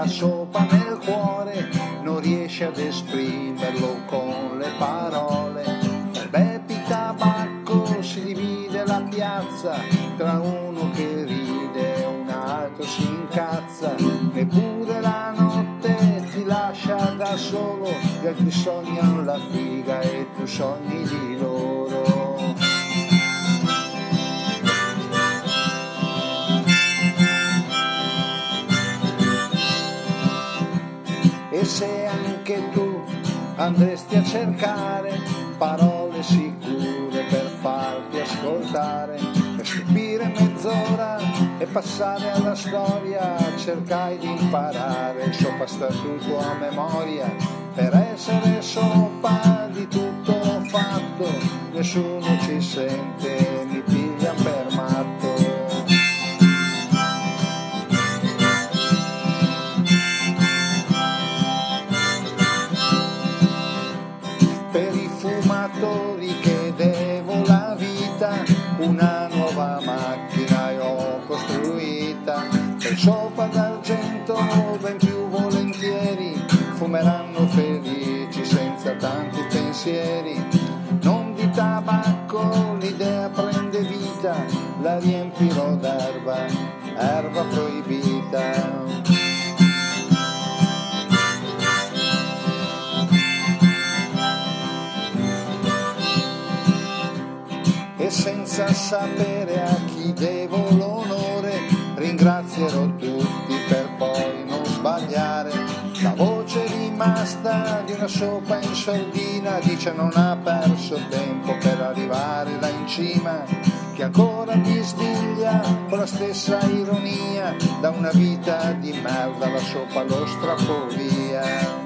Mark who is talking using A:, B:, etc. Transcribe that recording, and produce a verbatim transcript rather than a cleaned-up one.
A: la sopra nel cuore, non riesce ad esprimerlo con le parole. Per Beppi Tabacco si divide la piazza tra uno che ride e un altro si incazza. Neppure la notte ti lascia da solo, gli altri sognano la figa e tu sogni di loro. E se anche tu andresti a cercare parole sicure per farti ascoltare, per stupire mezz'ora e passare alla storia, cercai di imparare il sopra statuto a memoria. Per essere sopra di tutto fatto, nessuno ci sente, mi piglia per matto. Per i fumatori che devo la vita, una nuova macchina io ho costruita. Per sopra d'argento ben più volentieri fumeranno felici senza tanti pensieri. Non di tabacco l'idea prende vita, la riempirò d'erba, erba proibita. E senza sapere a chi devo l'onore, ringrazierò tutti per poi non sbagliare. La voce rimasta di una sopra in sordina dice non ha perso tempo per arrivare là in cima, che ancora bisbiglia con la stessa ironia, da una vita di merda la sopra lo strappo via.